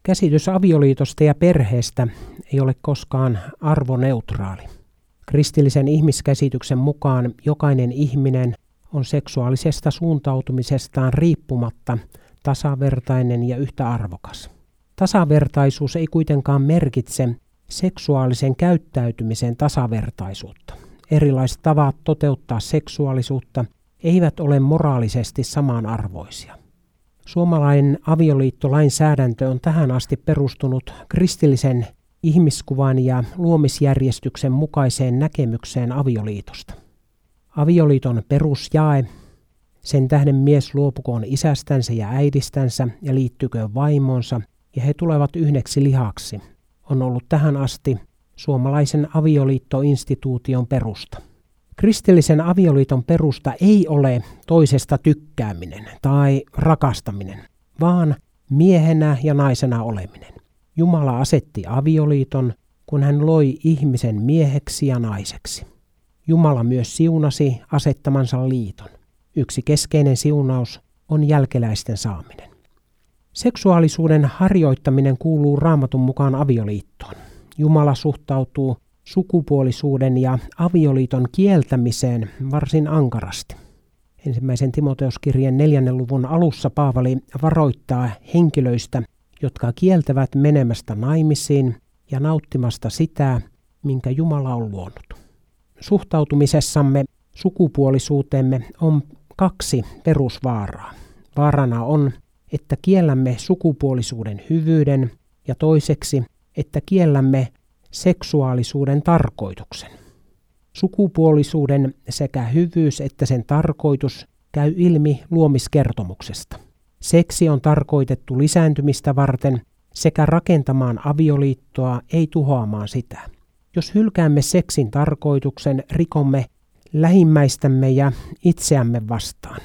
Käsitys avioliitosta ja perheestä ei ole koskaan arvoneutraali. Kristillisen ihmiskäsityksen mukaan jokainen ihminen on seksuaalisesta suuntautumisestaan riippumatta tasavertainen ja yhtä arvokas. Tasavertaisuus ei kuitenkaan merkitse seksuaalisen käyttäytymisen tasavertaisuutta. Erilaiset tavat toteuttaa seksuaalisuutta eivät ole moraalisesti samanarvoisia. Suomalainen avioliittolainsäädäntö on tähän asti perustunut kristillisen ihmiskuvan ja luomisjärjestyksen mukaiseen näkemykseen avioliitosta. Avioliiton perusjae, sen tähden mies luopukoon isästänsä ja äidistänsä ja liittyköön vaimonsa ja he tulevat yhdeksi lihaksi, on ollut tähän asti suomalaisen avioliittoinstituution perusta. Kristillisen avioliiton perusta ei ole toisesta tykkääminen tai rakastaminen, vaan miehenä ja naisena oleminen. Jumala asetti avioliiton, kun hän loi ihmisen mieheksi ja naiseksi. Jumala myös siunasi asettamansa liiton. Yksi keskeinen siunaus on jälkeläisten saaminen. Seksuaalisuuden harjoittaminen kuuluu Raamatun mukaan avioliittoon. Jumala suhtautuu sukupuolisuuden ja avioliiton kieltämiseen varsin ankarasti. 1. Timoteuskirjeen 4. luvun alussa Paavali varoittaa henkilöistä, jotka kieltävät menemästä naimisiin ja nauttimasta sitä, minkä Jumala on luonut. Suhtautumisessamme sukupuolisuuteemme on 2 perusvaaraa. Vaarana on, että kiellämme sukupuolisuuden hyvyyden ja toiseksi, että kiellämme seksuaalisuuden tarkoituksen. Sukupuolisuuden sekä hyvyys että sen tarkoitus käy ilmi luomiskertomuksesta. Seksi on tarkoitettu lisääntymistä varten sekä rakentamaan avioliittoa, ei tuhoamaan sitä. Jos hylkäämme seksin tarkoituksen, rikomme lähimmäistämme ja itseämme vastaan.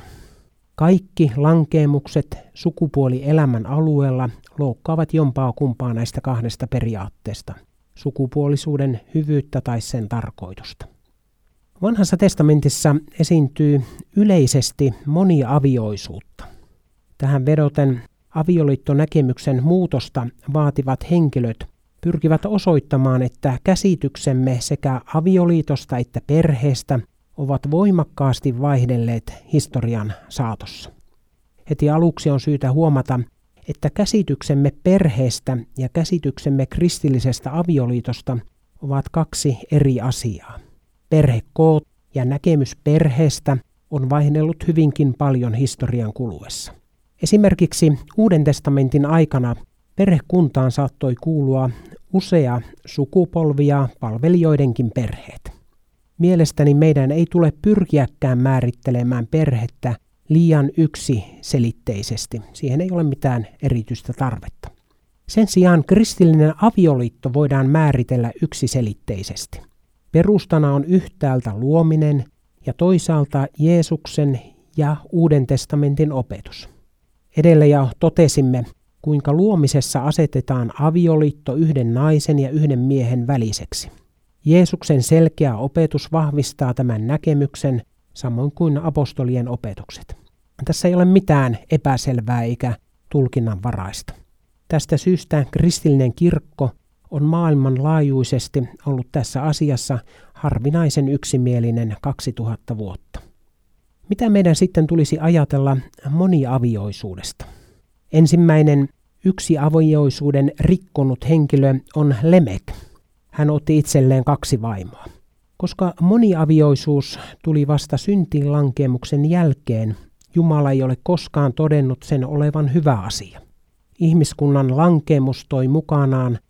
Kaikki lankeemukset sukupuolielämän alueella loukkaavat jompaa kumpaa näistä 2 periaatteesta, sukupuolisuuden hyvyyttä tai sen tarkoitusta. Vanhassa testamentissa esiintyy yleisesti moniavioisuutta. Tähän vedoten avioliittonäkemyksen muutosta vaativat henkilöt pyrkivät osoittamaan, että käsityksemme sekä avioliitosta että perheestä ovat voimakkaasti vaihdelleet historian saatossa. Heti aluksi on syytä huomata, että käsityksemme perheestä ja käsityksemme kristillisestä avioliitosta ovat 2 eri asiaa. Perhekoot ja näkemys perheestä on vaihdellut hyvinkin paljon historian kuluessa. Esimerkiksi Uuden testamentin aikana perhekuntaan saattoi kuulua usea sukupolvia palvelijoidenkin perheet. Mielestäni meidän ei tule pyrkiäkään määrittelemään perhettä liian yksiselitteisesti. Siihen ei ole mitään erityistä tarvetta. Sen sijaan kristillinen avioliitto voidaan määritellä yksiselitteisesti. Perustana on yhtäältä luominen ja toisaalta Jeesuksen ja Uuden testamentin opetus. Edellä jo totesimme, kuinka luomisessa asetetaan avioliitto yhden naisen ja yhden miehen väliseksi. Jeesuksen selkeä opetus vahvistaa tämän näkemyksen, samoin kuin apostolien opetukset. Tässä ei ole mitään epäselvää eikä tulkinnanvaraista. Tästä syystä kristillinen kirkko on maailmanlaajuisesti ollut tässä asiassa harvinaisen yksimielinen 2000 vuotta. Mitä meidän sitten tulisi ajatella moniavioisuudesta? Ensimmäinen yksiavioisuuden rikkonut henkilö on Lemek. Hän otti itselleen 2 vaimoa. Koska moniavioisuus tuli vasta syntiinlankeemuksen jälkeen, Jumala ei ole koskaan todennut sen olevan hyvä asia. Ihmiskunnan lankeemus toi mukanaan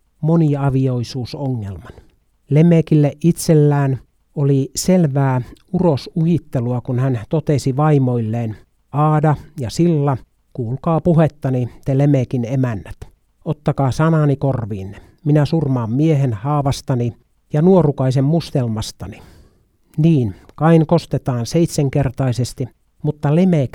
moniavioisuusongelman. Lemekille itsellään oli selvää urosuhittelua, kun hän totesi vaimoilleen, Aada ja Silla, kuulkaa puhettani te Lemekin emännät. Ottakaa sanani korviinne. Minä surmaan miehen haavastani ja nuorukaisen mustelmastani. Niin, Kain kostetaan 7-kertaisesti, mutta Lemek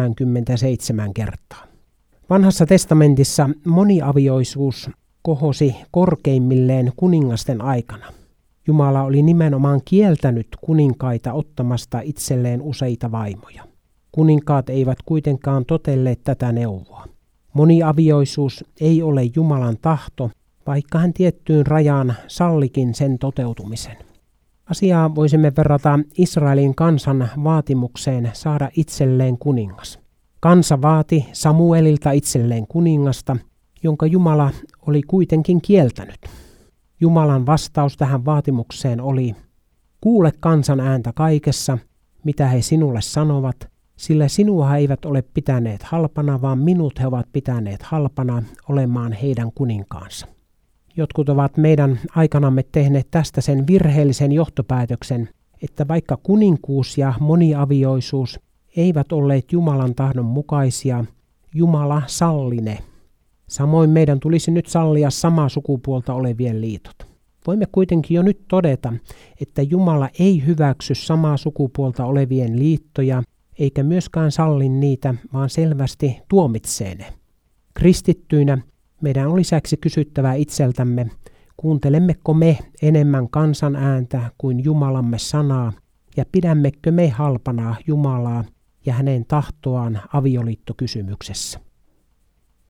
77 kertaa. Vanhassa testamentissa moniavioisuus kohosi korkeimmilleen kuningasten aikana. Jumala oli nimenomaan kieltänyt kuninkaita ottamasta itselleen useita vaimoja. Kuninkaat eivät kuitenkaan totelleet tätä neuvoa. Moniavioisuus ei ole Jumalan tahto, vaikka hän tiettyyn rajaan sallikin sen toteutumisen. Asiaa voisimme verrata Israelin kansan vaatimukseen saada itselleen kuningas. Kansa vaati Samuelilta itselleen kuningasta, jonka Jumala oli kuitenkin kieltänyt. Jumalan vastaus tähän vaatimukseen oli: kuule kansan ääntä kaikessa, mitä he sinulle sanovat, sillä sinua he eivät ole pitäneet halpana, vaan minut he ovat pitäneet halpana olemaan heidän kuninkaansa. Jotkut ovat meidän aikanamme tehneet tästä sen virheellisen johtopäätöksen, että vaikka kuninkuus ja moniavioisuus eivät olleet Jumalan tahdon mukaisia, Jumala salli ne. Samoin meidän tulisi nyt sallia samaa sukupuolta olevien liitot. Voimme kuitenkin jo nyt todeta, että Jumala ei hyväksy samaa sukupuolta olevien liittoja, eikä myöskään salli niitä, vaan selvästi tuomitsee ne. Kristittyinä meidän on lisäksi kysyttävä itseltämme, kuuntelemmeko me enemmän kansan ääntä kuin Jumalamme sanaa, ja pidämmekö me halpana Jumalaa ja hänen tahtoaan avioliittokysymyksessä.